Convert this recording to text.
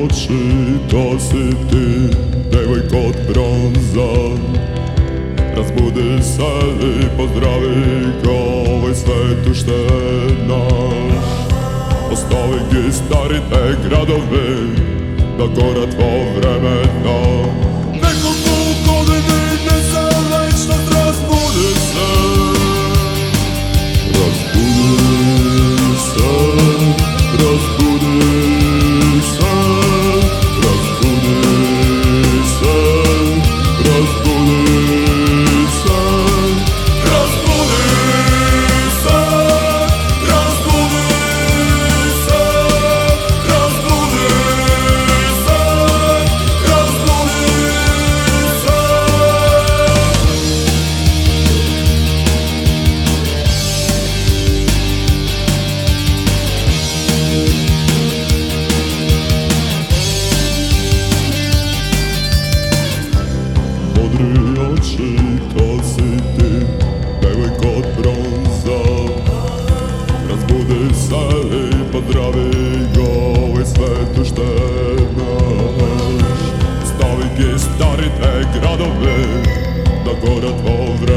oči, to si ti, devojko od bronza. Razbudi se i pozdravi ga, ovaj svet ušte naš. Ostavi gi stari te gradovi, da gora tvo vremena. Nekoliko godini neselečnost, razbudi se. Razbudi se, razbudi se, razbudi se, razbudi se, razbudi se, razbudi se, razbudi se, razbudi se. Modri oči, to si ti, devojko od bronza. Razbudi se i pozdravi ga, ovaj svet ušte naš. Stavi gi stari te gradovi, da gora tvo vremena.